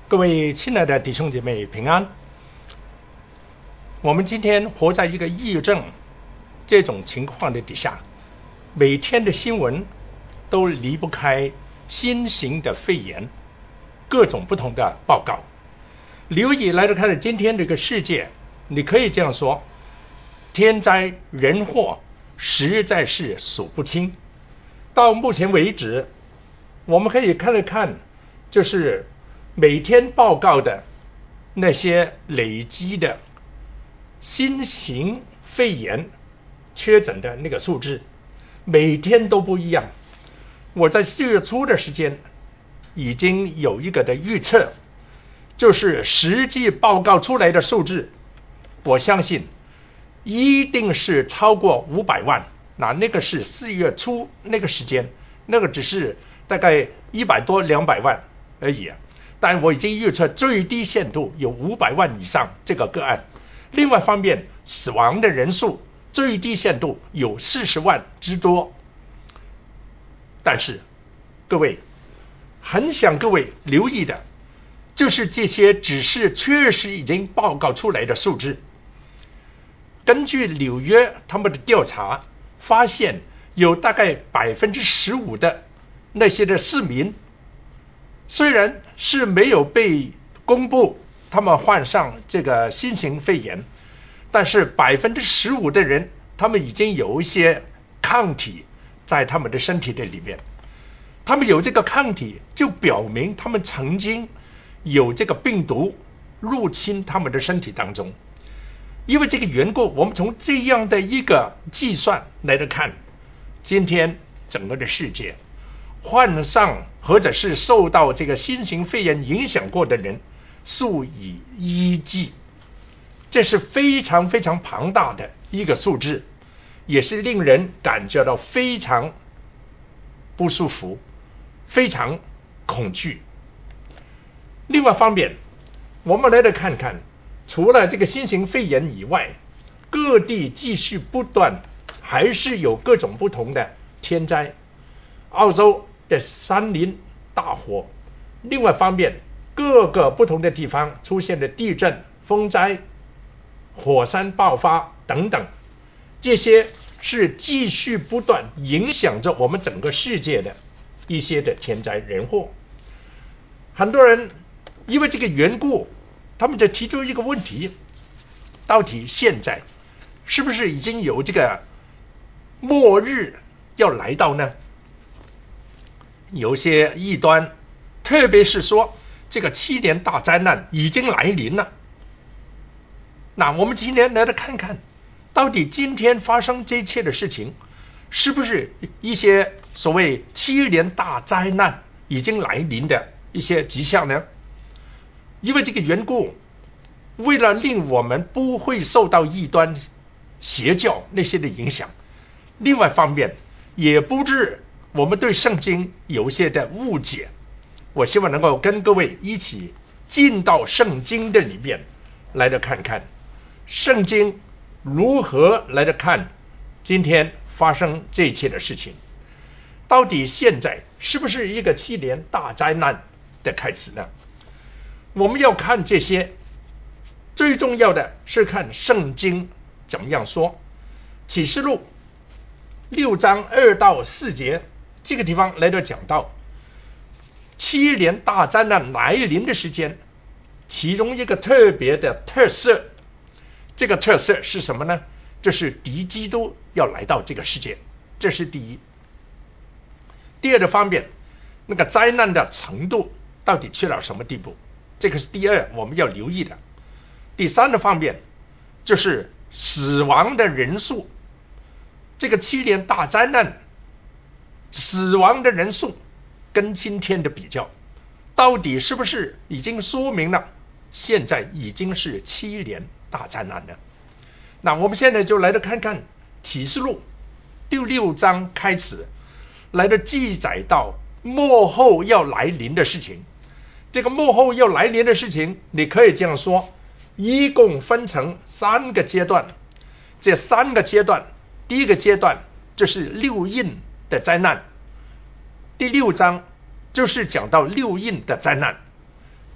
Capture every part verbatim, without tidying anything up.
各位亲爱的弟兄姐妹平安。我们今天活在一个抑郁症这种情况的底下，每天的新闻都离不开新型的肺炎，各种不同的报告。留意来看的今天这个世界，你可以这样说，天灾人祸实在是数不清。到目前为止，我们可以看了看，就是每天报告的那些累积的新型肺炎确诊的那个数字，每天都不一样。我在四月初的时间已经有一个的预测，就是实际报告出来的数字，我相信一定是超过五百万。那那个是四月初那个时间，那个只是大概一百多两百万而已啊。但我已经预测最低限度有五百万以上这个个案。另外方面，死亡的人数最低限度有四十万之多。但是各位很想各位留意的，就是这些只是确实已经报告出来的数字。根据纽约他们的调查发现，有大概百分之十五的那些的市民，虽然是没有被公布他们患上这个新型肺炎，但是百分之十五的人，他们已经有一些抗体在他们的身体的里面。他们有这个抗体，就表明他们曾经有这个病毒入侵他们的身体当中。因为这个缘故，我们从这样的一个计算来看，今天整个的世界患上或者是受到这个新型肺炎影响过的人数以亿计，这是非常非常庞大的一个数字，也是令人感觉到非常不舒服，非常恐惧。另外方面，我们来来看看，除了这个新型肺炎以外，各地继续不断还是有各种不同的天灾。澳洲的山林大火，另外方面，各个不同的地方出现的地震、风灾、火山爆发等等，这些是继续不断影响着我们整个世界的一些的天灾人祸。很多人因为这个缘故，他们就提出一个问题，到底现在是不是已经有这个末日要来到呢？有些异端，特别是说这个七年大灾难已经来临了。那我们今天来看看，到底今天发生这一切的事情，是不是一些所谓七年大灾难已经来临的一些迹象呢？因为这个缘故，为了令我们不会受到异端邪教那些的影响，另外方面也不致我们对圣经有一些的误解，我希望能够跟各位一起进到圣经的里面来的看看，圣经如何来的看今天发生这一切的事情，到底现在是不是一个七年大灾难的开始呢？我们要看这些，最重要的是看圣经怎么样说。启示录六章二到四节这个地方来到讲到七年大灾难来临的时间，其中一个特别的特色，这个特色是什么呢？就是敌基督要来到这个世界，这是第一。第二的方面，那个灾难的程度到底去到什么地步，这个是第二我们要留意的。第三的方面，就是死亡的人数，这个七年大灾难死亡的人数跟今天的比较，到底是不是已经说明了现在已经是七年大灾难了？那我们现在就来到看看启示录第六章开始来的记载到末后要来临的事情。这个末后要来临的事情，你可以这样说，一共分成三个阶段。这三个阶段，第一个阶段就是六印的灾难，第六章就是讲到六印的灾难。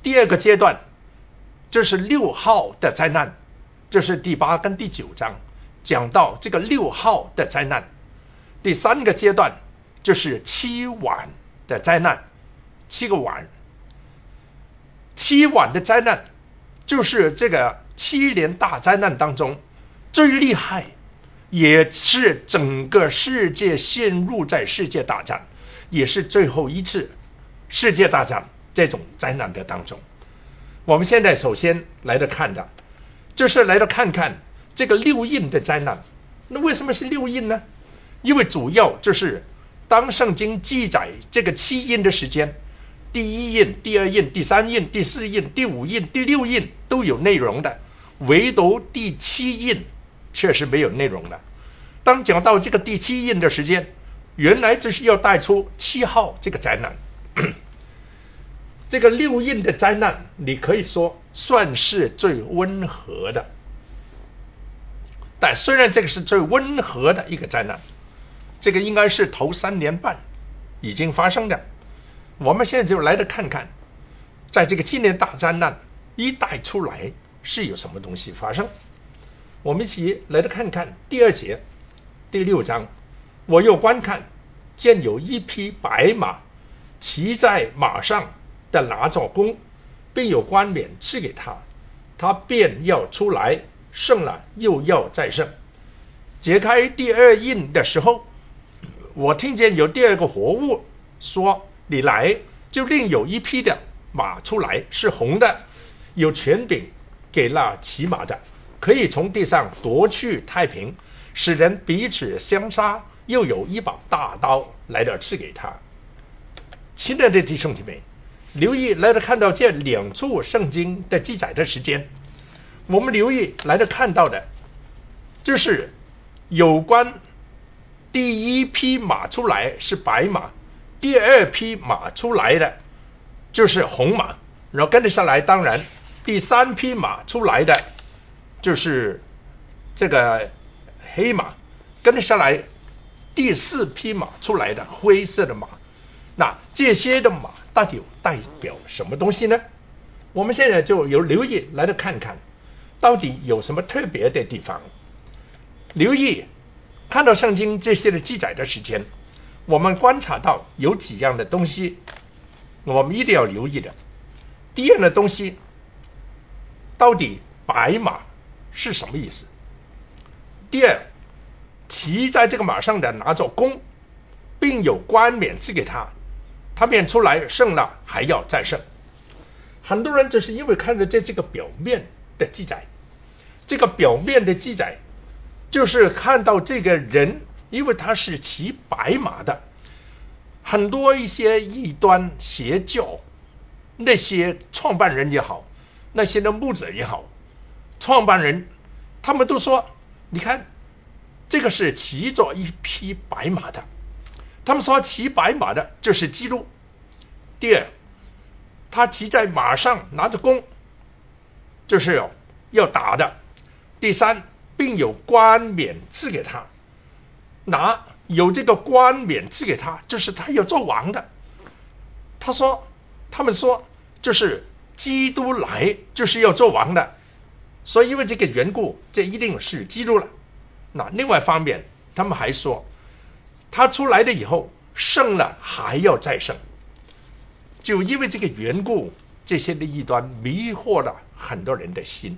第二个阶段就是六号的灾难，这是第八跟第九章讲到这个六号的灾难。第三个阶段就是七晚的灾难，七个晚，七晚的灾难就是这个七年大灾难当中最厉害，也是整个世界陷入在世界大战，也是最后一次世界大战这种灾难的当中。我们现在首先来的看的就是来的看看这个六印的灾难。那为什么是六印呢？因为主要就是当圣经记载这个七印的时间，第一印、第二印、第三印、第四印、第五印、第六印都有内容的，唯独第七印确实没有内容的。当讲到这个第七印的时间，原来只是要带出七号这个灾难。这个六印的灾难你可以说算是最温和的，但虽然这个是最温和的一个灾难，这个应该是头三年半已经发生的。我们现在就来的看看在这个七年大灾难一带出来是有什么东西发生。我们一起来的看看第二节第六章。我又观看，见有一匹白马，骑在马上的拿着弓，并有冠冕赐给他，他便要出来，胜了又要再胜。解开第二印的时候，我听见有第二个活物说，你来，就另有一匹的马出来，是红的，有权柄给那骑马的，可以从地上夺去太平，使人彼此相杀，又有一把大刀来了赐给他。亲爱的弟兄姐妹，留意来了看到这两处圣经的记载的时间，我们留意来了看到的就是有关第一匹马出来是白马，第二匹马出来的就是红马，然后跟着下来当然第三匹马出来的就是这个黑马，跟着下来第四匹马出来的灰色的马。那这些的马到底代表什么东西呢？我们现在就有留意来的看看到底有什么特别的地方。留意看到圣经这些的记载的时间，我们观察到有几样的东西我们一定要留意的。第一样的东西，到底白马是什么意思？第二，骑在这个马上的拿着弓，并有冠冕赐给他，他便出来，胜了还要再胜。很多人只是因为看着这这个表面的记载，这个表面的记载就是看到这个人，因为他是骑白马的，很多一些异端邪教那些创办人也好，那些的牧者也好，创办人他们都说，你看这个是骑着一匹白马的，他们说骑白马的就是基督。第二，他骑在马上拿着弓，就是要打的。第三，并有冠冕赐给他，拿有这个冠冕赐给他，就是他要做王的。他说他们说就是基督来就是要做王的，所以因为这个缘故，这一定是基督了。那另外一方面他们还说他出来了以后胜了还要再胜，就因为这个缘故，这些的异端迷惑了很多人的心。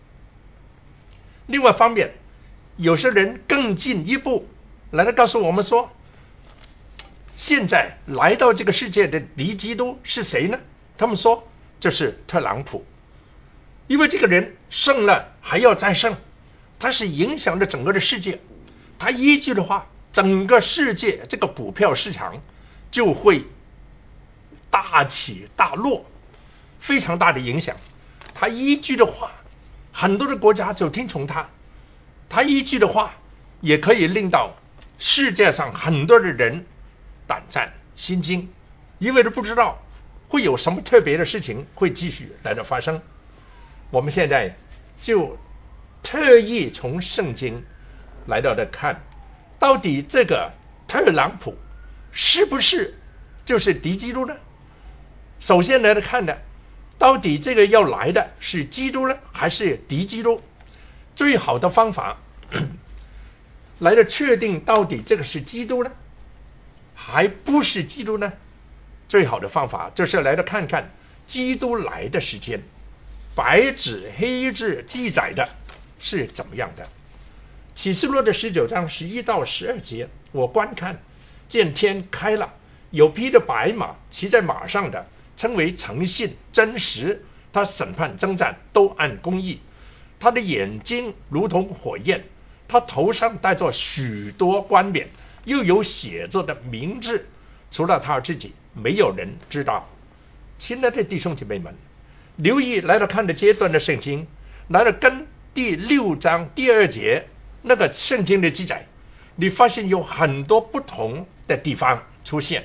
另外一方面，有些人更进一步来告诉我们说，现在来到这个世界的敌基督是谁呢？他们说就是特朗普，因为这个人胜了还要再胜，他是影响着整个的世界，他一句的话，整个世界这个股票市场就会大起大落，非常大的影响。他一句的话，很多的国家就听从他，他一句的话也可以令到世界上很多的人胆战心惊，因为都不知道会有什么特别的事情会继续来的发生。我们现在就特意从圣经来到的看，到底这个特朗普是不是就是敌基督呢？首先来看的， 到底这个要来的是基督呢，还是敌基督？最好的方法来了确定到底这个是基督呢，还不是基督呢？最好的方法就是来了看看基督来的时间，白纸黑字记载的是怎么样的。启示录的十九章十一到十二节，我观看，见天开了，有匹的白马，骑在马上的称为诚信真实，他审判征战都按公义，他的眼睛如同火焰，他头上戴着许多冠冕，又有写着的名字，除了他自己没有人知道。亲爱的弟兄姐妹们，留意来到看的阶段的圣经，来了跟第六章第二节那个圣经的记载，你发现有很多不同的地方出现。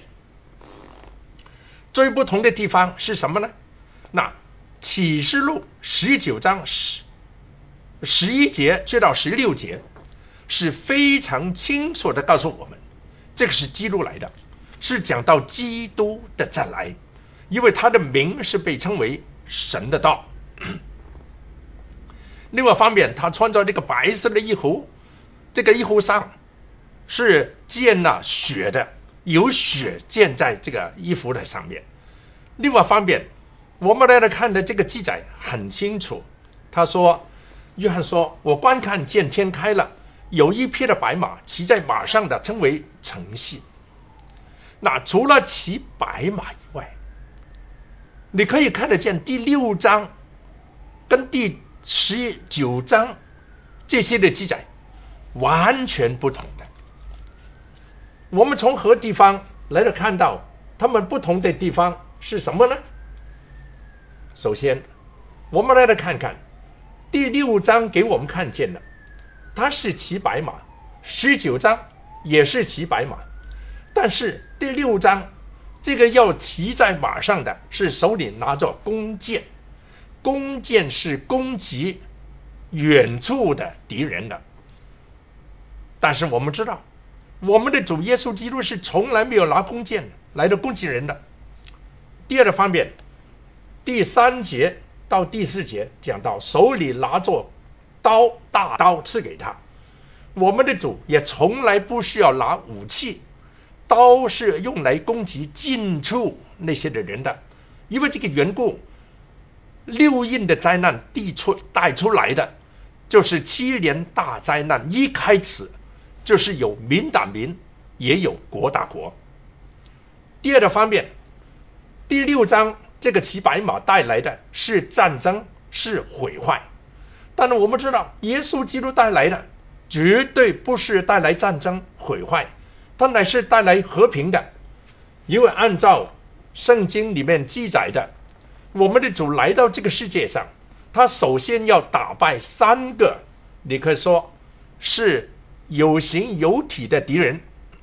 最不同的地方是什么呢？那启示录十九章十一节直到十六节是非常清楚的告诉我们，这个是基督来的，是讲到基督的再来，因为他的名是被称为神的道。另外一方面，他穿着这个白色的衣服，这个衣服上是溅了血的，有血溅在这个衣服的上面。另外一方面，我们来看的这个记载很清楚，他说，约翰说，我观看见天开了，有一匹的白马，骑在马上的称为诚信。那除了骑白马以外，你可以看得见第六章跟第十九章这些的记载完全不同的。我们从何地方来了看到他们不同的地方是什么呢？首先我们来了看看第六章给我们看见了他是骑白马，十九章也是骑白马，但是第六章这个要骑在马上的是手里拿着弓箭，弓箭是攻击远处的敌人的。但是我们知道，我们的主耶稣基督是从来没有拿弓箭来的攻击人的。第二个方面，第三节到第四节讲到手里拿着刀，大刀赐给他。我们的主也从来不需要拿武器，刀是用来攻击近处那些的人的。因为这个缘故，六印的灾难递出带出来的就是七年大灾难，一开始就是有民打民，也有国打国。第二个方面，第六章这个骑白马带来的是战争，是毁坏。但是我们知道，耶稣基督带来的绝对不是带来战争毁坏，它乃是带来和平的。因为按照圣经里面记载的，我们的主来到这个世界上，他首先要打败三个，你可以说是有形有体的敌人。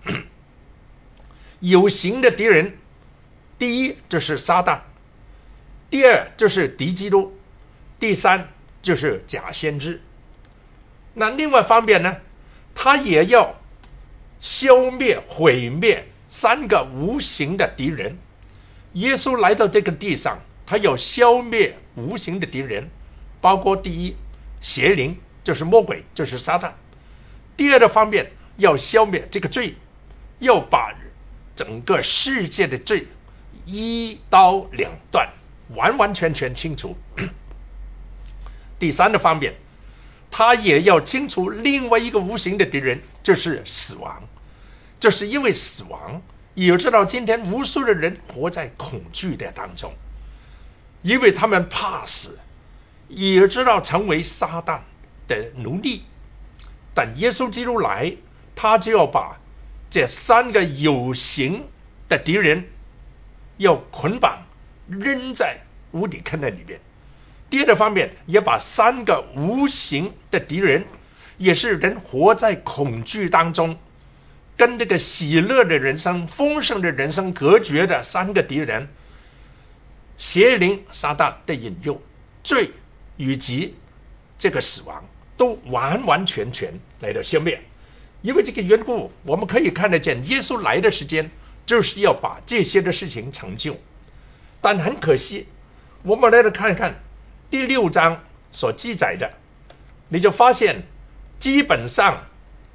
有形的敌人，第一就是撒旦，第二就是敌基督，第三就是假先知。那另外一方面呢，他也要消灭毁灭三个无形的敌人。耶稣来到这个地上，他要消灭无形的敌人，包括第一邪灵，就是魔鬼，就是撒旦。第二个方面，要消灭这个罪，要把整个世界的罪一刀两断，完完全全清除。第三个方面，他也要清除另外一个无形的敌人，就是死亡。就是因为死亡，也知道今天无数的人活在恐惧的当中，因为他们怕死，也知道成为撒旦的奴隶。但耶稣基督来，他就要把这三个有形的敌人要捆绑扔在无底坑的里面。第二个方面，也把三个无形的敌人，也是人活在恐惧当中，跟这个喜乐的人生、丰盛的人生隔绝的三个敌人，邪灵撒旦的引诱、罪以及这个死亡，都完完全全来到消灭。因为这个缘故，我们可以看得见耶稣来的时间就是要把这些的事情成就。但很可惜， 我们来看看第六章所记载的，你就发现基本上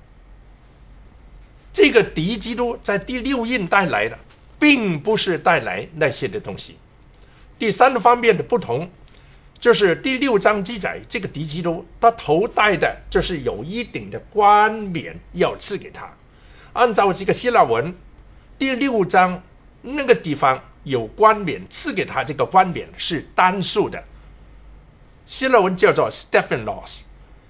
这个敌基督在第六印带来的并不是带来那些的东西。第三个方面的不同就是第六章记载这个敌基督他头戴的就是有一顶的冠冕要赐给他。按照这个希腊文，第六章那个地方有冠冕赐给他，这个冠冕是单数的，希腊文叫做 Stephanos，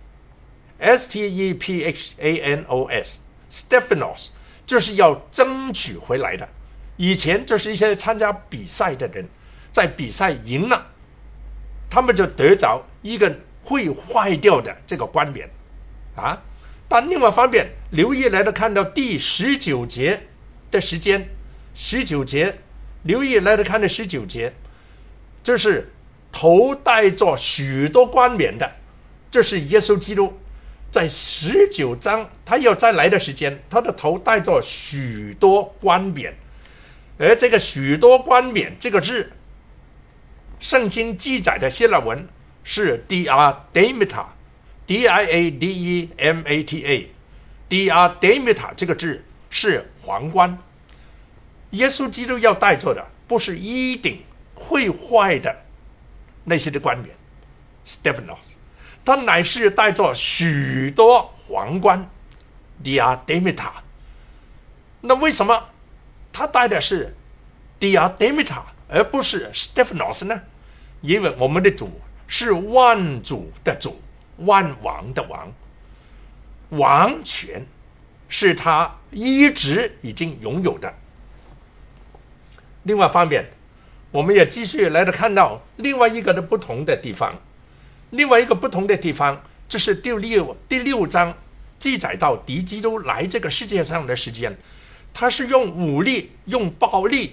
S T E P H A N O S， Stephanos 就是要争取回来的。以前就是一些参加比赛的人，在比赛赢了，他们就得着一个会坏掉的这个冠冕啊。但另外一方面，留意来的看到第十九节的时间，十九节，留意来的看到十九节，就是头戴着许多冠冕的，这是耶稣基督在十九章他要再来的时间，他的头戴着许多冠冕。而这个许多冠冕这个字，圣经记载的希腊文是 diademata， D I A D E M A T A， diademata 这个字是皇冠。耶稣基督要戴着的不是一顶会坏的那些的冠冕 Stephanos， 他乃是戴着许多皇冠 diademata。 那为什么他戴的是 diademata 而不是 Stephanos 呢？因为我们的主是万主的主，万王的王，王权是他一直已经拥有的。另外一方面，我们也继续来看到另外一个的不同的地方。另外一个不同的地方，这是第六第六章记载到敌基督来这个世界上的时间，他是用武力、用暴力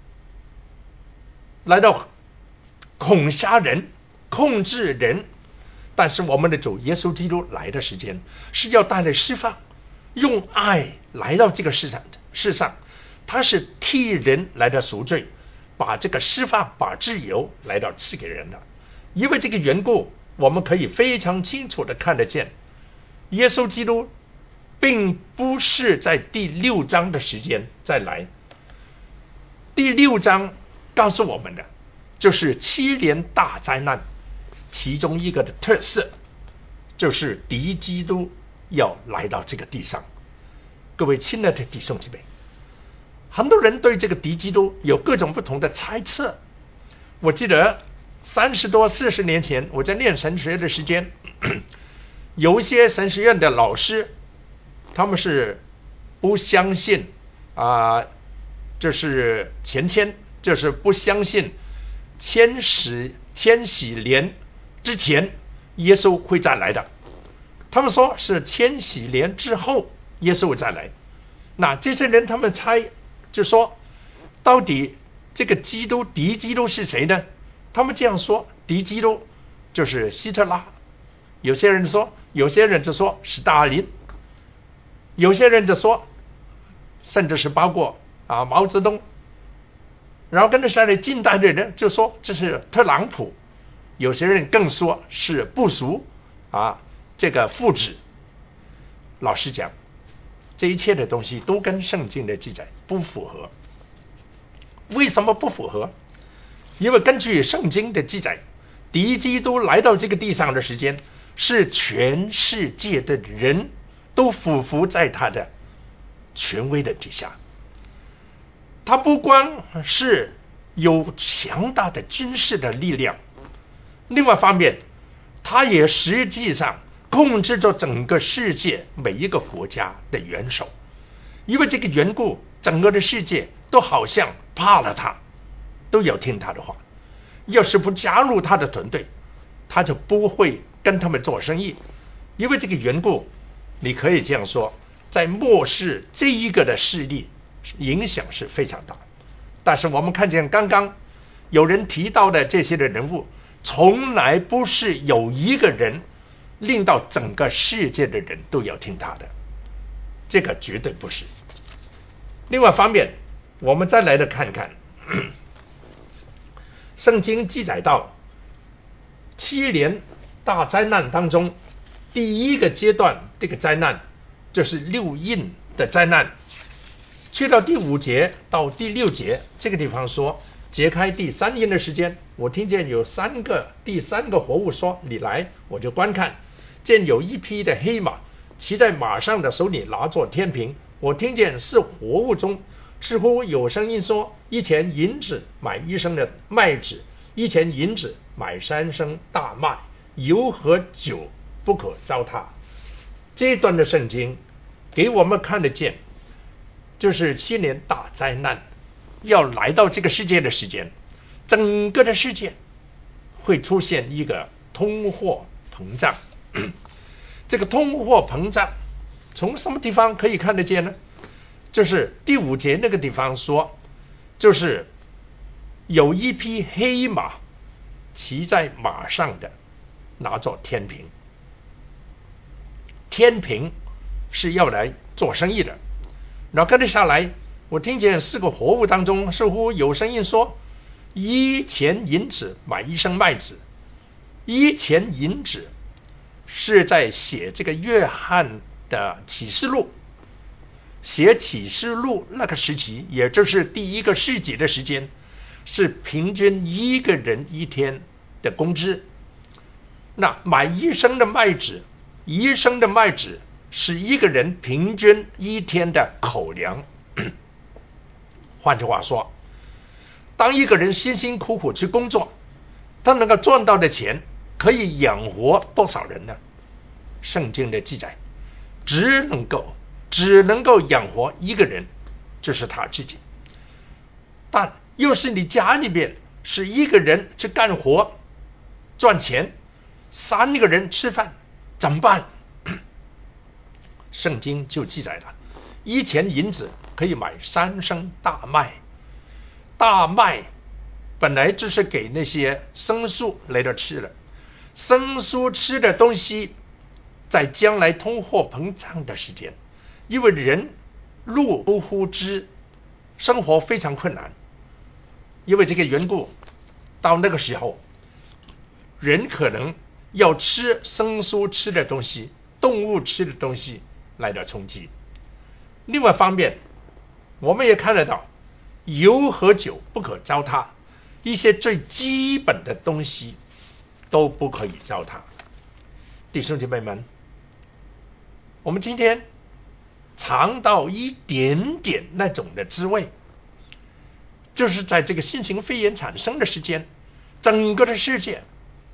来到恐吓人、控制人。但是我们的主耶稣基督来的时间是要带来释放，用爱来到这个世上世上，他是替人来的赎罪，把这个释放、把自由来到赐给人的。因为这个缘故，我们可以非常清楚的看得见，耶稣基督并不是在第六章的时间再来。第六章告诉我们的就是七年大灾难其中一个的特色，就是敌基督要来到这个地上。各位亲爱的弟兄姐妹，很多人对这个敌基督有各种不同的猜测。我记得三十多四十年前我在念神学的时间，有一些神学院的老师，他们是不相信啊，这是前千，就是不相信千禧千禧年之前耶稣会再来的。他们说是千禧年之后耶稣会再来。那这些人他们猜就说，到底这个基督敌基督是谁呢？他们这样说，敌基督就是希特拉，有些人说，有些人就说斯大林，有些人就说，甚至是包括啊毛泽东，然后跟着下来近代的人就说这是特朗普，有些人更说是布殊啊这个父子。老实讲，这一切的东西都跟圣经的记载不符合。为什么不符合？因为根据圣经的记载，敌基督来到这个地上的时间，是全世界的人都俯伏在他的权威的底下。他不光是有强大的军事的力量，另外一方面，他也实际上控制着整个世界每一个国家的元首。因为这个缘故，整个的世界都好像怕了他，都要听他的话。要是不加入他的团队，他就不会跟他们做生意。因为这个缘故，你可以这样说，在末世这一个的势力影响是非常大。但是我们看见刚刚有人提到的这些的人物，从来不是有一个人令到整个世界的人都要听他的，这个绝对不是。另外一方面，我们再来的看看圣经记载到七年大灾难当中，第一个阶段这个灾难就是六印的灾难。去到第五节到第六节，这个地方说揭开第三印的时间，我听见有三个第三个活物说，你来，我就观看，见有一匹的黑马，骑在马上的手里拿作天平。我听见是活物中似乎有声音说，一钱银子买一升的麦子，一钱银子买三升大麦，油和酒不可糟蹋。这一段的圣经给我们看得见，就是七年大灾难要来到这个世界的时间，整个的世界会出现一个通货膨胀。这个通货膨胀从什么地方可以看得见呢？就是第五节那个地方说，就是有一匹黑马骑在马上的拿作天平。天平是要来做生意的。然后跟着下来，我听见四个活物当中似乎有声音说，一钱银子买一升麦子。一钱银子是在写这个约翰的启示录，写启示录那个时期，也就是第一个世纪的时间，是平均一个人一天的工资。那买一升的麦子，一升的麦子是一个人平均一天的口粮。换句话说，当一个人辛辛苦苦去工作，他能够赚到的钱可以养活多少人呢？圣经的记载只能够只能够养活一个人，就是他自己。但又是你家里面是一个人去干活赚钱，三个人吃饭怎么办？圣经就记载了，一钱银子可以买三升大麦。大麦本来就是给那些牲畜来的吃的，牲畜吃的东西在将来通货膨胀的时间，因为人入不敷支，生活非常困难，因为这个缘故，到那个时候人可能要吃牲畜吃的东西，动物吃的东西来的充饥。另外方面，我们也看得到油和酒不可糟蹋，一些最基本的东西都不可以糟蹋。弟兄姐妹们，我们今天尝到一点点那种的滋味，就是在这个新型肺炎产生的时间，整个的世界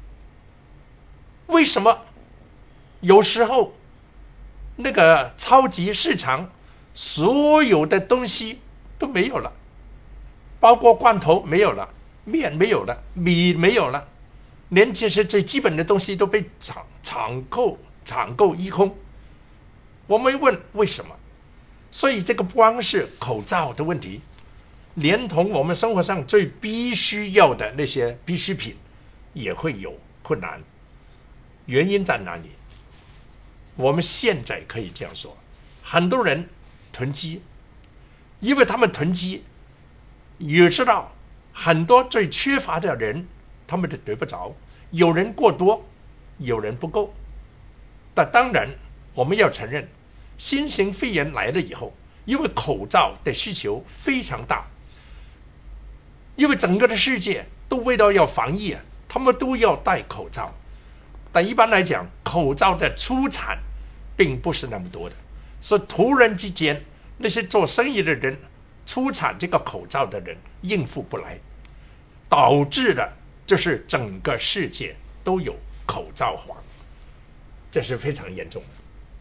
为什么有时候那个超级市场所有的东西都没有了，包括罐头没有了，面没有了，米没有了，连这些最基本的东西都被抢抢购抢购一空。我们问为什么？所以这个不光是口罩的问题，连同我们生活上最必须要的那些必需品也会有困难。原因在哪里？我们现在可以这样说，很多人囤积，因为他们囤积，也知道很多最缺乏的人他们都得不着，有人过多，有人不够。但当然我们要承认，新型肺炎来了以后，因为口罩的需求非常大，因为整个的世界都为了要防疫啊，他们都要戴口罩。但一般来讲，口罩的出产并不是那么多的，所以突然之间那些做生意的人出产这个口罩的人应付不来，导致的就是整个世界都有口罩荒，这是非常严重的。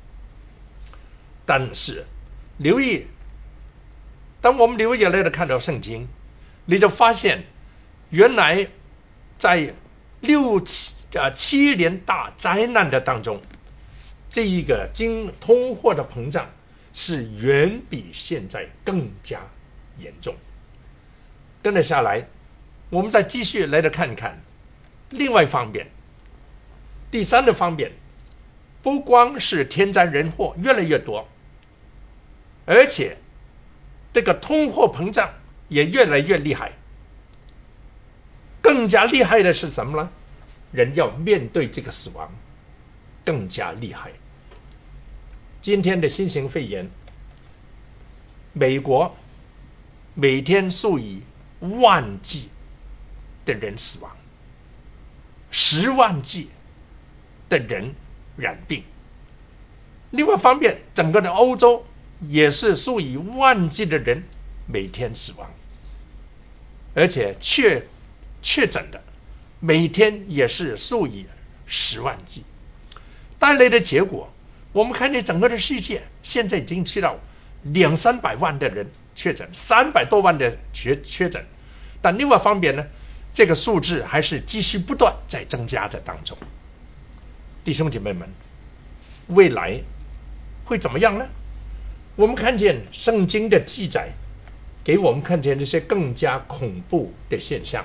但是留意，当我们留意来的看到圣经，你就发现原来在六七呃七年大灾难的当中，这一个经通货的膨胀是远比现在更加严重。跟着下来，我们再继续来的看一看另外一方面，第三个方面，不光是天灾人祸越来越多，而且这个通货膨胀也越来越厉害。 更加厉害的是什么呢？人要面对这个死亡，更加厉害。今天的新型肺炎，美国每天数以万计的人死亡，十万计的人染病。另外一方面，整个的欧洲也是数以万计的人每天死亡，而且确确诊的每天也是数以十万计。带来的结果，我们看见整个的世界现在已经去到两三百万的人确诊，三百多万的确确诊。但另外一方面呢，这个数字还是继续不断在增加的当中。弟兄姐妹们，未来会怎么样呢？我们看见圣经的记载，给我们看见这些更加恐怖的现象。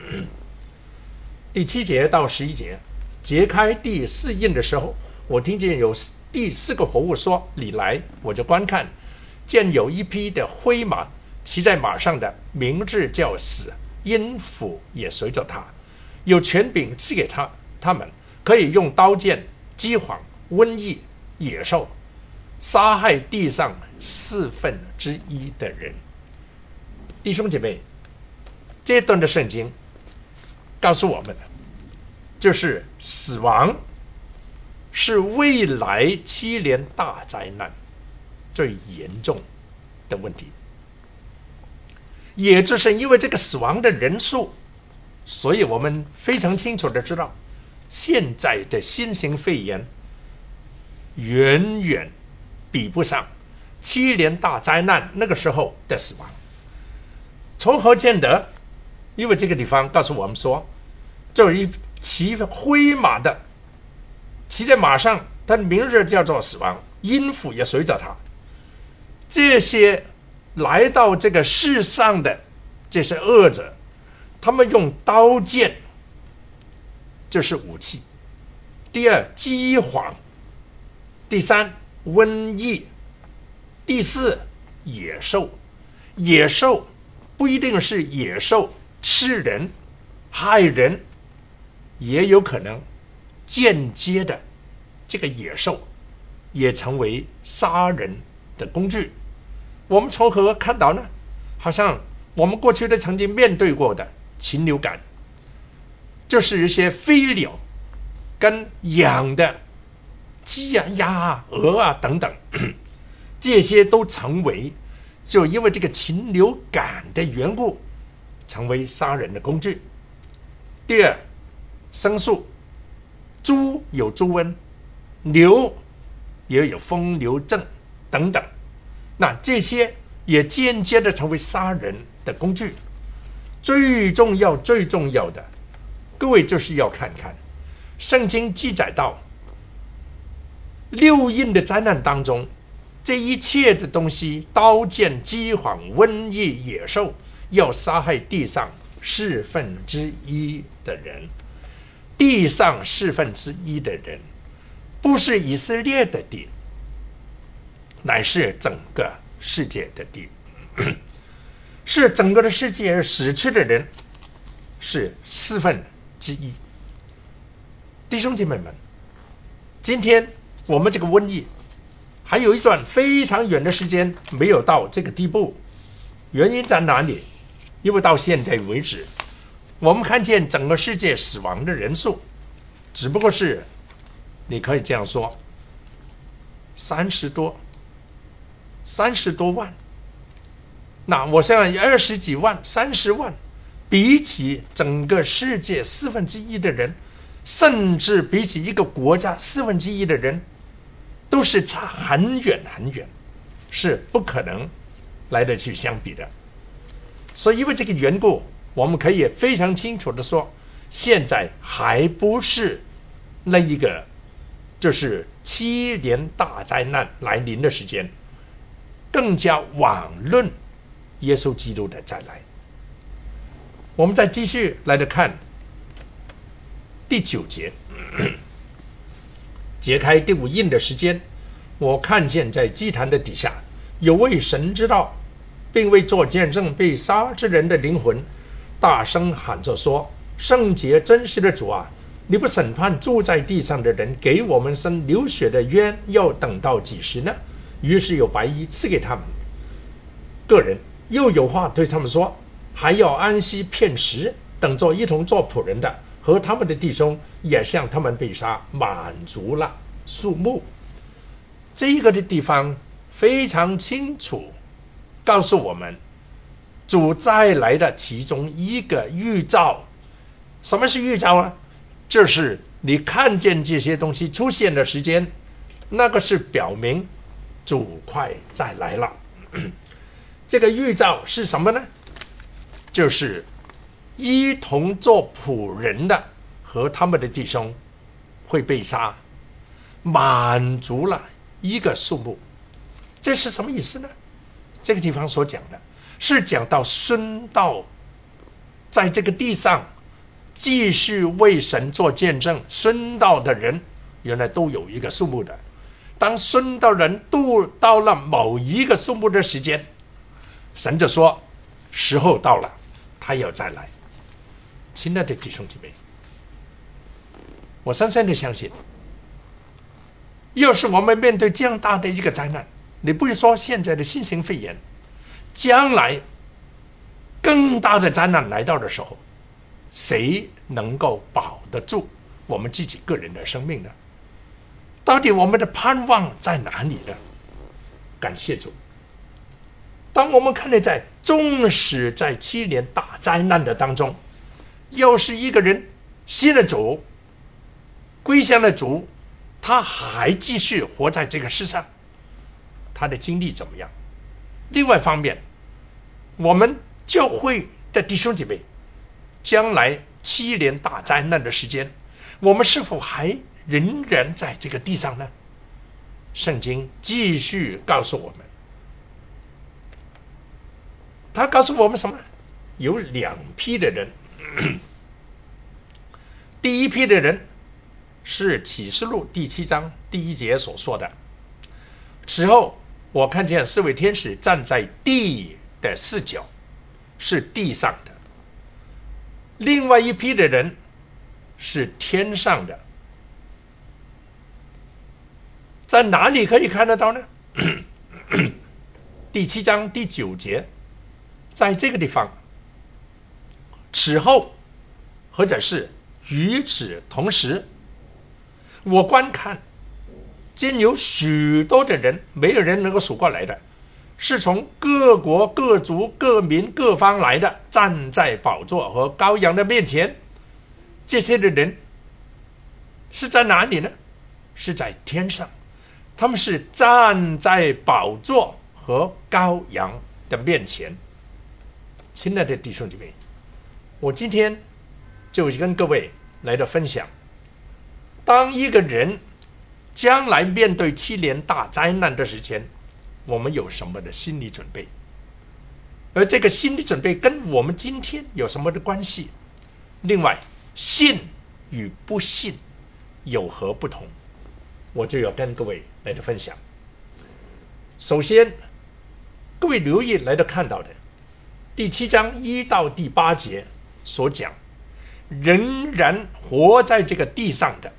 第七节到十一节，揭开第四印的时候，我听见有第四个活物说：“你来。”我就观看，见有一匹的灰马，骑在马上的名字叫死，阴府也随着他，有权柄赐给他，他们可以用刀剑、饥荒、瘟疫、野兽杀害地上四分之一的人。弟兄姐妹，这段的圣经告诉我们，就是死亡是未来七年大灾难最严重的问题。也就是因为这个死亡的人数，所以我们非常清楚的知道，现在的新型肺炎远远比不上七年大灾难那个时候的死亡。从何见得？因为这个地方告诉我们说，这有一骑灰马的，骑在马上，他的名字叫做死亡，阴府也随着他。这些来到这个世上的这些恶者，他们用刀剑，这是武器。第二，饥荒；第三，瘟疫；第四，野兽。野兽不一定是野兽吃人害人，也有可能间接的这个野兽也成为杀人的工具。我们从何看到呢？好像我们过去的曾经面对过的禽流感，就是一些飞鸟跟养的鸡啊、鸭啊、鹅啊等等，这些都成为就因为这个禽流感的缘故成为杀人的工具。第二，牲畜，猪有猪瘟，牛也有疯牛症等等，那这些也间接的成为杀人的工具。最重要最重要的，各位就是要看看圣经记载到六印的灾难当中，这一切的东西，刀剑、饥荒、瘟疫、野兽，要杀害地上四分之一的人。地上四分之一的人，不是以色列的地，乃是整个世界的地，是整个的世界死去的人是四分之一。弟兄姐妹们，今天我们这个瘟疫还有一段非常远的时间没有到这个地步，原因在哪里？因为到现在为止，我们看见整个世界死亡的人数只不过是，你可以这样说，三十多三十多万。那我想二十几万三十万，比起整个世界四分之一的人，甚至比起一个国家四分之一的人，都是差很远很远，是不可能来得去相比的。所以因为这个缘故，我们可以非常清楚的说，现在还不是那一个就是七年大灾难来临的时间，更加妄论耶稣基督的再来。我们再继续来的看第九节，揭开第五印的时间，我看见在祭坛的底下有位神知道并为做见证被杀之人的灵魂大声喊着说： 圣洁真实的主啊，你不审判住在地上的人，给我们生流血的冤，要等到几时呢？于是有白衣赐给他们个人，又有话对他们说，还要安息片时，等着一同做仆人的和他们的弟兄也向他们被杀，满足了数目。这个的地方非常清楚告诉我们，主再来的其中一个预兆。什么是预兆呢？就是你看见这些东西出现的时间，那个是表明主快再来了。这个预兆是什么呢？就是一同做仆人的和他们的弟兄会被杀，满足了一个数目。这是什么意思呢？这个地方所讲的是讲到孙道在这个地上继续为神做见证，孙道的人原来都有一个数目的。当孙道人度到了某一个数目的时间，神就说时候到了，他要再来。亲爱的弟兄姐妹，我深深的相信，要是我们面对这样大的一个灾难，你不是说现在的新型肺炎，将来更大的灾难来到的时候，谁能够保得住我们自己个人的生命呢？到底我们的盼望在哪里呢？感谢主，当我们看见在纵使在七年大灾难的当中，要是一个人信了主，归向了主，他还继续活在这个世上，他的经历怎么样？另外一方面，我们教会的弟兄姐妹，将来七年大灾难的时间，我们是否还仍然在这个地上呢？圣经继续告诉我们，他告诉我们什么？有两批的人。第一批的人是启示录第七章第一节所说的，此后我看见四位天使站在地的四角，是地上的。另外一批的人是天上的。在哪里可以看得到呢？第七章第九节，在这个地方，此后或者是与此同时，我观看见有许多的人，没有人能够数过来的，是从各国各族各民各方来的，站在宝座和羔羊的面前。这些的人是在哪里呢？是在天上，他们是站在宝座和羔羊的面前。亲爱的弟兄姐妹，我今天就跟各位来的分享，当一个人将来面对七年大灾难的时间，我们有什么的心理准备？而这个心理准备跟我们今天有什么的关系？另外，信与不信有何不同？我就要跟各位来的分享。首先，各位留意来的看到的第七章一到第八节所讲，仍然活在这个地上的。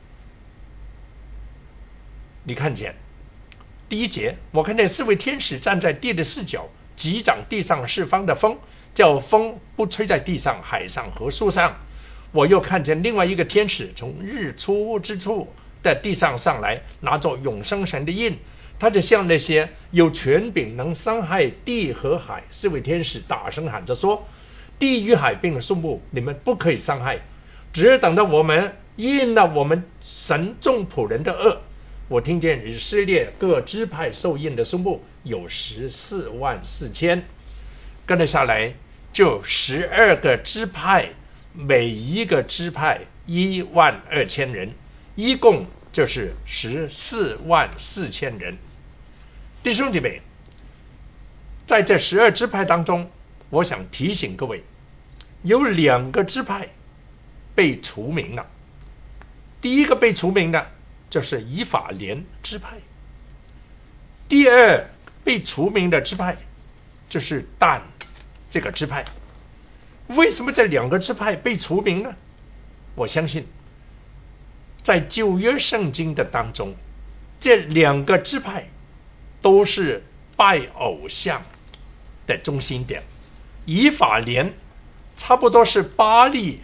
你看见第一节，我看见四位天使站在地的四角，击掌地上四方的风，叫风不吹在地上、海上和树上。我又看见另外一个天使从日出之处的地上上来，拿着永生神的印，他就向那些有权柄能伤害地和海四位天使大声喊着说，地与海并树木你们不可以伤害，只等到我们印了我们神众仆人的恶。我听见以色列各支派受印的数目有十四万四千，跟着下来就十二个支派，每一个支派一万二千人，一共就是十四万四千人。弟兄姐妹，在这十二支派当中，我想提醒各位，有两个支派被除名了。第一个被除名的就是以法莲支派，第二被除名的支派就是但这个支派。为什么这两个支派被除名呢？ 我相信在旧约圣经的当中，这两个支派都是拜偶像的中心点。以法莲差不多是巴力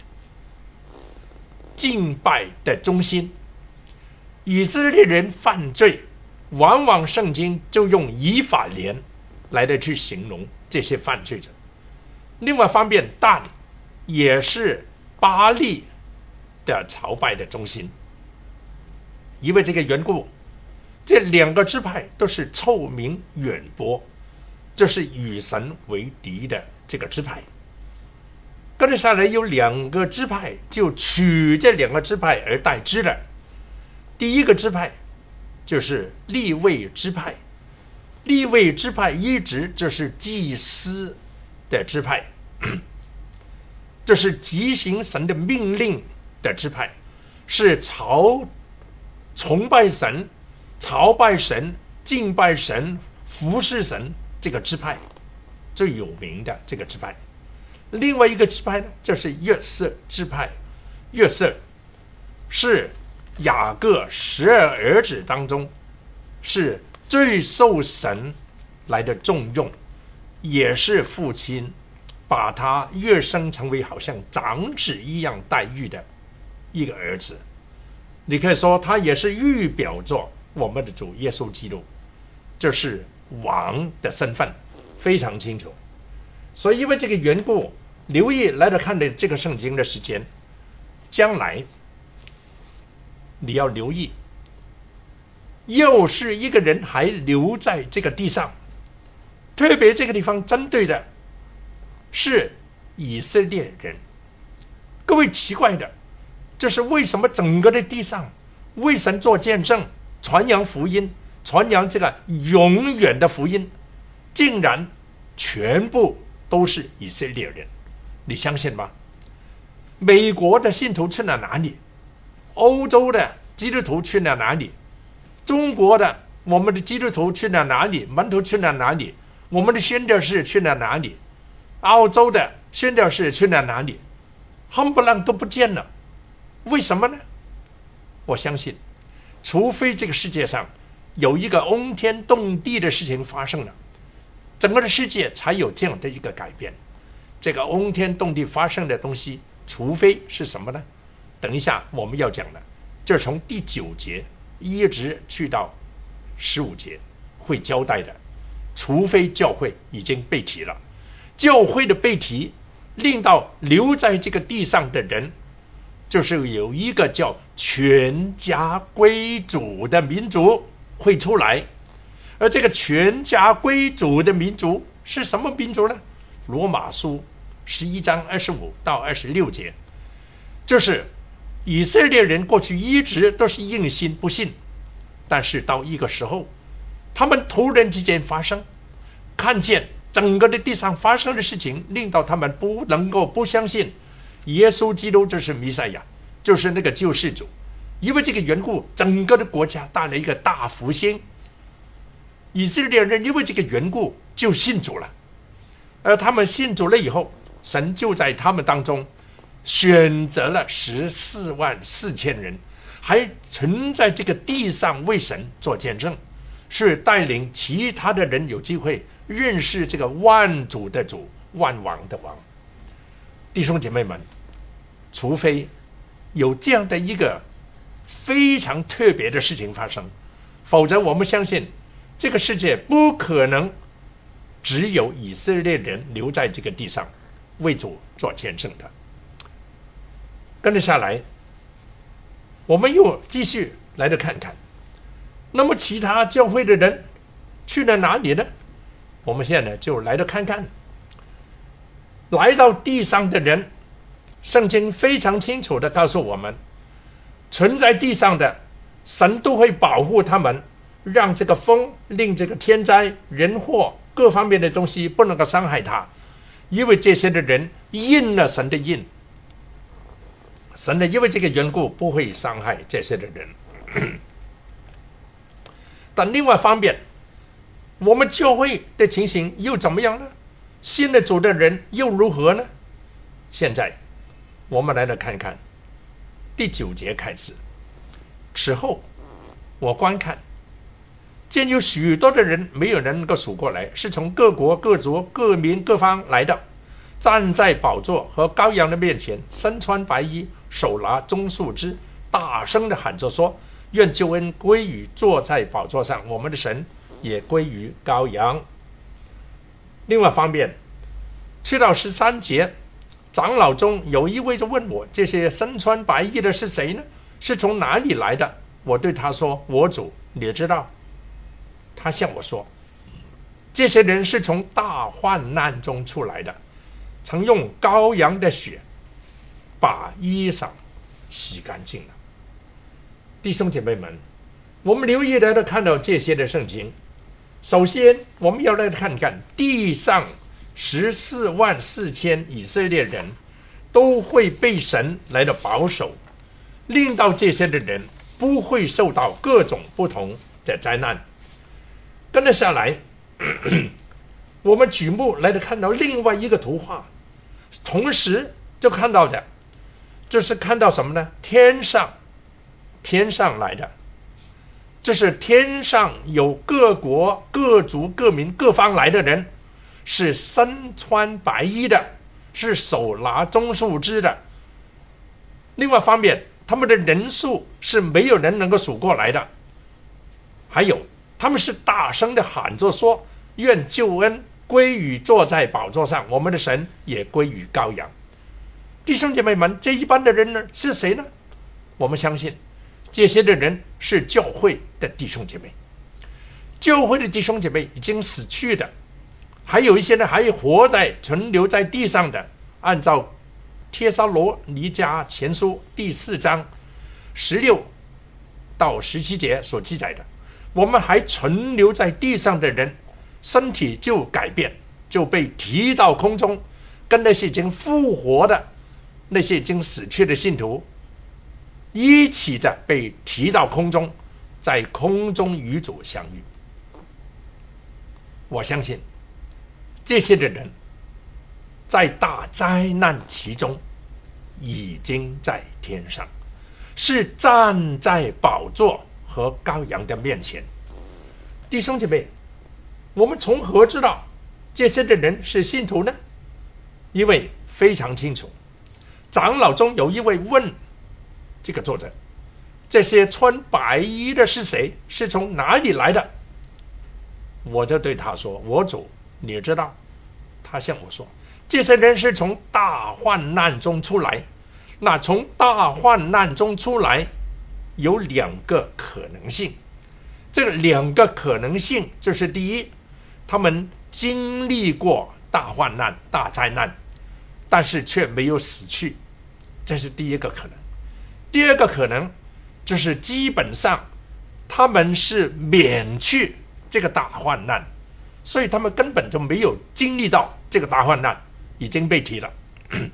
敬拜的中心。以色列人犯罪，往往圣经就用以法莲来的去形容这些犯罪者。另外一方面，但也是巴力的朝拜的中心。因为这个缘故，这两个支派都是臭名远播，这是与神为敌的这个支派。跟着下来有两个支派，就取这两个支派而代之了。第一个支派就是利未支派，利未支派一直就是祭司的支派，这是执行神的命令的支派，是朝崇拜神、朝拜神、敬拜神、服侍神这个支派最有名的这个支派。另外一个支派呢，就是约瑟支派。约瑟是雅各十二儿子当中是最受神来的重用，也是父亲把他跃升成为好像长子一样待遇的一个儿子。你可以说他也是预表作我们的主耶稣基督，这是王的身份非常清楚。所以因为这个缘故，留意来到看的这个圣经的时间，将来你要留意，又是一个人还留在这个地上，特别这个地方针对的是以色列人。各位奇怪的，这是为什么整个的地上为神做见证，传扬福音，传扬这个永远的福音，竟然全部都是以色列人？你相信吗？美国的信徒去了哪里？欧洲的基督徒去了哪里？中国的我们的基督徒去了哪里？门徒去了哪里？我们的宣教士去了哪里？澳洲的宣教士去了哪里？冚唪唥都不见了。为什么呢？我相信除非这个世界上有一个轰天动地的事情发生了，整个的世界才有这样的一个改变。这个轰天动地发生的东西，除非是什么呢？等一下我们要讲的，就从第九节一直去到十五节会交代的。除非教会已经被提了，教会的被提令到留在这个地上的人，就是有一个叫全家归主的民族会出来。而这个全家归主的民族是什么民族呢？罗马书十一章二十五到二十六节，就是以色列人过去一直都是硬心不信，但是到一个时候，他们突然之间发生，看见整个的地上发生的事情，令到他们不能够不相信耶稣基督就是弥赛亚，就是那个救世主。因为这个缘故，整个的国家带来一个大复兴。以色列人因为这个缘故就信主了，而他们信主了以后，神就在他们当中选择了十四万四千人，还存在这个地上为神做见证，是带领其他的人有机会认识这个万主的主，万王的王。弟兄姐妹们，除非有这样的一个非常特别的事情发生，否则我们相信这个世界不可能只有以色列人留在这个地上为主做见证的。跟着下来，我们又继续来的看看，那么其他教会的人去了哪里呢？我们现在就来的看看，来到地上的人，圣经非常清楚的告诉我们，存在地上的神都会保护他们，让这个风令这个天灾人祸各方面的东西不能够伤害他，因为这些的人印了神的印，神呢因为这个缘故不会伤害这些的人。但另外一方面，我们教会的情形又怎么样呢？信了主的人又如何呢？现在我们来了看看第九节开始。此后，我观看，见有许多的人，没有人能够数过来，是从各国、各族、各民、各方来的，站在宝座和羔羊的面前，身穿白衣，手拿棕树枝，大声的喊着说：愿救恩归于坐在宝座上我们的神，也归于羔羊。另外方面，去到十三节，长老中有一位就问我，这些身穿白衣的是谁呢？是从哪里来的？我对他说：我主，你知道。他向我说，这些人是从大患难中出来的，曾用羔羊的血把衣裳洗干净了。弟兄姐妹们，我们留意来的看到这些的圣经，首先我们要来看看地上十四万四千以色列人都会被神来的保守，令到这些的人不会受到各种不同的灾难。跟着下来，咳咳我们举目来的看到另外一个图画，同时就看到的就是看到什么呢？天上天上来的，这是天上有各国各族各民各方来的人，是身穿白衣的，是手拿棕树枝的。另外方面，他们的人数是没有人能够数过来的。还有他们是大声的喊着说：愿救恩归于坐在宝座上我们的神，也归于羔羊。弟兄姐妹们，这一般的人呢是谁呢？我们相信这些的人是教会的弟兄姐妹，教会的弟兄姐妹已经死去的，还有一些呢还活在存留在地上的。按照帖撒罗尼迦前书第四章十六到十七节所记载的，我们还存留在地上的人，身体就改变，就被提到空中，跟那些已经复活的那些已经死去的信徒一起的被提到空中，在空中与主相遇。我相信这些的人在大灾难其中已经在天上，是站在宝座和羔羊的面前。弟兄姐妹，我们从何知道这些的人是信徒呢？因为非常清楚，长老中有一位问这个作者，这些穿白衣的是谁？是从哪里来的？我就对他说：我主，你知道。他向我说，这些人是从大患难中出来。那从大患难中出来有两个可能性，这两个可能性就是第一，他们经历过大患难大灾难，但是却没有死去，这是第一个可能。第二个可能就是基本上他们是免去这个大患难，所以他们根本就没有经历到这个大患难，已经被提了。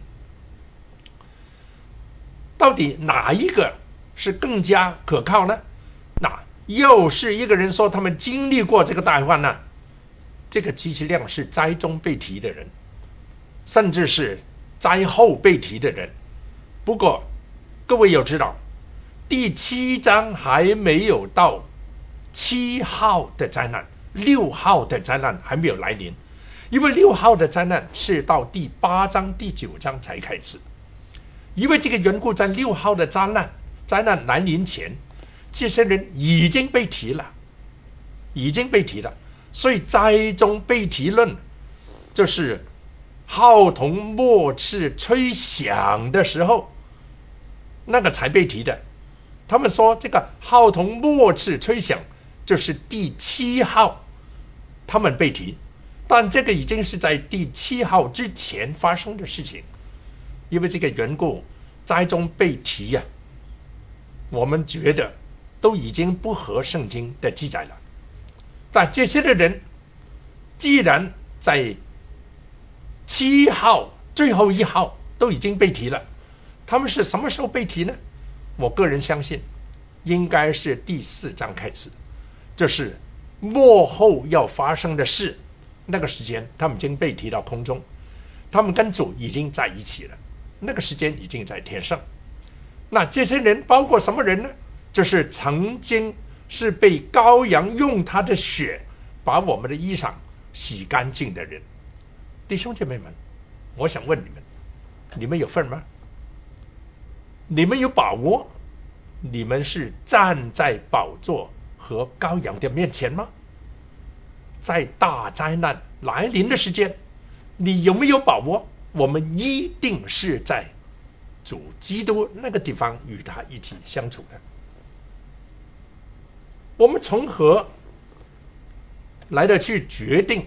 到底哪一个是更加可靠呢？那又是一个人说他们经历过这个大患难，这个极其量是灾中被提的人，甚至是灾后被提的人。不过各位要知道，第七章还没有到七号的灾难，六号的灾难还没有来临，因为六号的灾难是到第八章第九章才开始。因为这个缘故，在六号的灾难灾难来临前，这些人已经被提了，已经被提了。所以灾中被提论，就是号筒末次吹响的时候，那个才被提的。他们说这个号筒末次吹响就是第七号，他们被提，但这个已经是在第七号之前发生的事情。因为这个缘故，灾中被提呀、啊，我们觉得都已经不合圣经的记载了。但这些的人既然在七号最后一号都已经被提了，他们是什么时候被提呢？我个人相信应该是第四章开始，就是末后要发生的事，那个时间他们已经被提到空中，他们跟主已经在一起了，那个时间已经在天上。 那这些人包括什么人呢？就是曾经是被羔羊用他的血把我们的衣裳洗干净的人。弟兄姐妹们，我想问你们，你们有份吗？你们有把握你们是站在宝座和羔羊的面前吗？在大灾难来临的时间，你有没有把握我们一定是在主基督那个地方与他一起相处的？我们从何来的去决定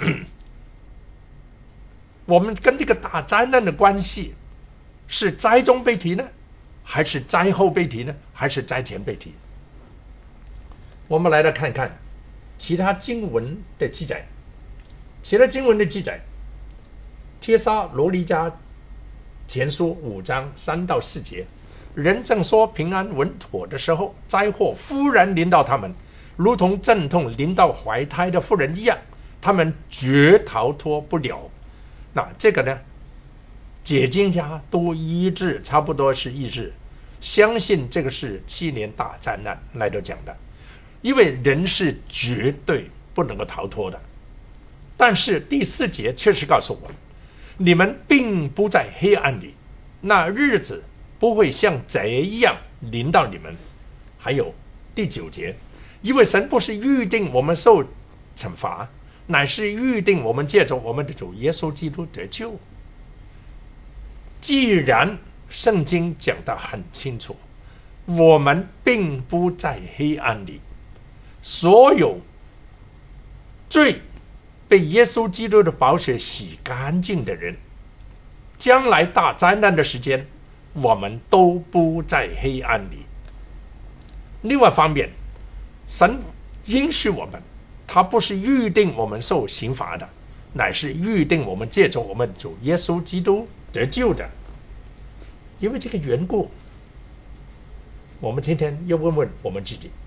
我们跟这个大灾难的关系是灾中被提呢，还是灾后被提呢，还是灾前被提？我们来来看看其他经文的记载。其他经文的记载，帖撒罗尼迦前书五章三到四节，人正说平安稳妥的时候，灾祸忽然临到他们，如同阵痛临到怀胎的妇人一样，他们绝逃脱不了。那这个呢，解经家都一致，差不多是一致，相信这个是七年大灾难来到讲的，因为人是绝对不能够逃脱的。但是第四节确实告诉我们，你们并不在黑暗里，那日子不会像贼一样临到你们。还有第九节，因为神不是预定我们受惩罚，乃是预定我们借着我们的主耶稣基督得救。既然圣经讲得很清楚，我们并不在黑暗里，所有罪被耶稣基督的宝血洗干净的人，将来大灾难的时间，我们都不在黑暗里。另外一方面，神应许我们，他不是预定我们受刑罚的，乃是预定我们借着我们主耶稣基督得救的。因为这个缘故，我们今天要问问我们自己，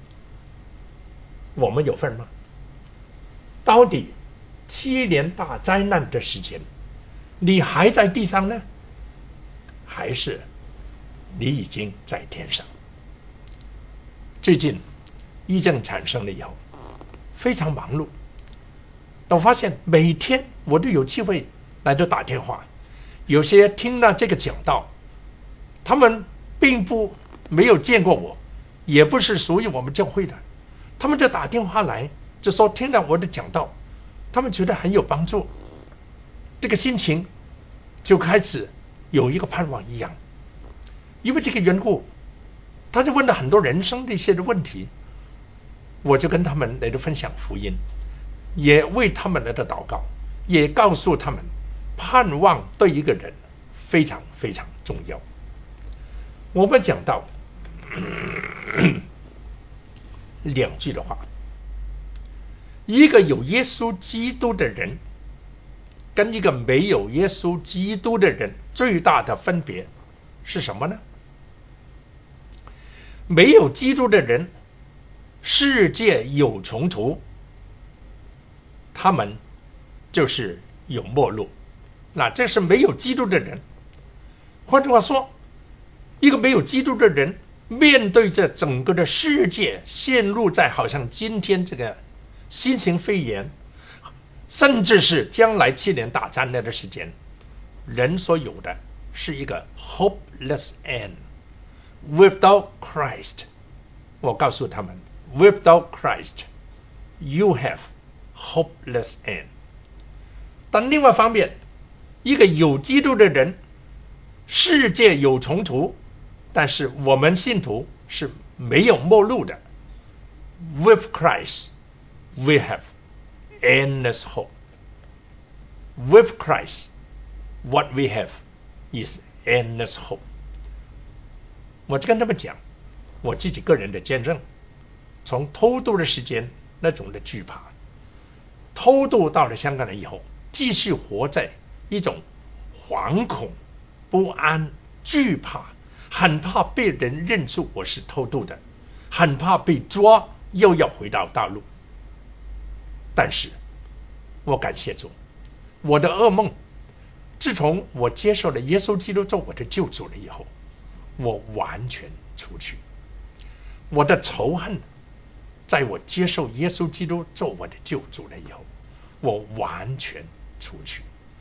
我们有份吗？到底七年大灾难的时间，你还在地上呢，还是你已经在天上？最近疫症产生了以后，非常忙碌，我发现每天我都有机会来到打电话，有些听了这个讲道，他们并不没有见过我，也不是属于我们教会的，他们就打电话来，就说听了我的讲道，他们觉得很有帮助，这个心情就开始有一个盼望一样。因为这个缘故，他就问了很多人生的一些的问题，我就跟他们来分享福音，也为他们来的祷告，也告诉他们盼望对一个人非常非常重要。我们讲到两句的话，一个有耶稣基督的人跟一个没有耶稣基督的人最大的分别是什么呢？没有基督的人，世界有穷途，他们就是有末路。那这是没有基督的人。换句话说，一个没有基督的人面对着整个的世界陷入在好像今天这个新型肺炎，甚至是将来七年大灾难的时间，人所有的是一个 hopeless end without Christ。 我告诉他们 without Christ you have hopeless end。 但另外一方面，一个有基督的人，世界有穷途，但是我们信徒是没有末路的。 With Christ we have endless hope. With Christ what we have is endless hope。 我就跟他们讲我自己个人的见证，从偷渡的时间那种的惧怕，偷渡到了香港了以后，继续活在一种惶恐、不安、惧怕，很怕被人认出我是偷渡的，很怕被抓，又要回到大陆。但是我感谢主，我的噩梦自从我接受了耶稣基督做我的救主了以后， 我完全除去。我的仇恨在我接受耶稣基督做我的救主了以后，我完全除去。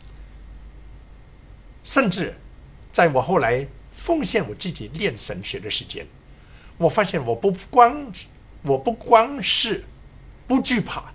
甚至在我后来奉献我自己练神学的时间，我发现我不光我不光是不惧怕、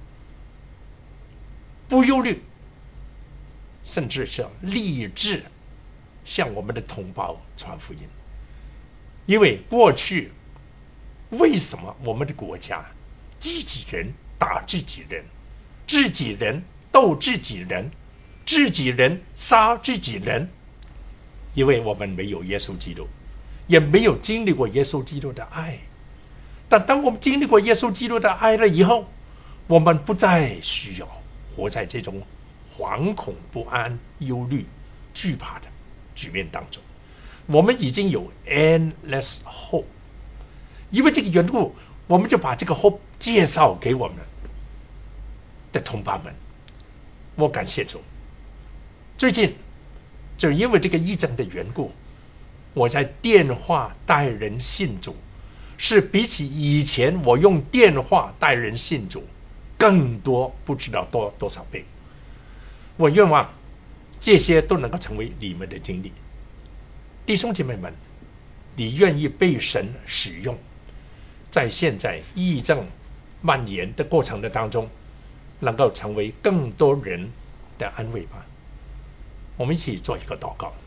不忧虑，甚至是立志向我们的同胞传福音。因为过去为什么我们的国家自己人打自己人，自己人斗自己人，自己人杀自己人？因为我们没有耶稣基督，也没有经历过耶稣基督的爱。但当我们经历过耶稣基督的爱了以后，我们不再需要活在这种惶恐不安、忧虑、惧怕的局面当中。我们已经有 endless hope。 因为这个缘故，我们就把这个 hope 介绍给我们的同胞们。我感谢主，最近就因为这个疫症的缘故，我在电话带人信主，是比起以前我用电话带人信主更多，不知道多多少倍。我愿望这些都能够成为你们的经历。弟兄姐妹们，你愿意被神使用，在现在疫症蔓延的过程的当中，能够成为更多人的安慰吗？我们一起做一个祷告。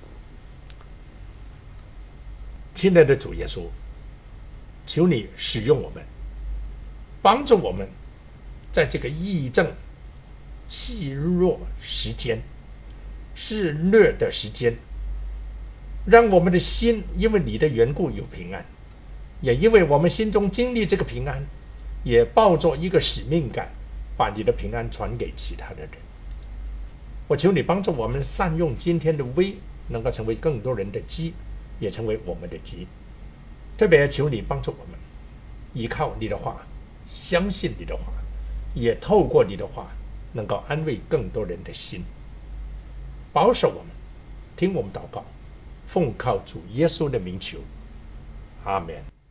亲爱的主耶稣，求你使用我们，帮助我们在这个疫症细弱时间、肆虐的时间，让我们的心因为你的缘故有平安，也因为我们心中经历这个平安，也抱着一个使命感，把你的平安传给其他的人。我求你帮助我们善用今天的微，能够成为更多人的基，也成为我们的基。特别求你帮助我们依靠你的话，相信你的话，也透过你的话能够安慰更多人的心。保守我们，听我们祷告，奉靠主耶稣的名求，阿们。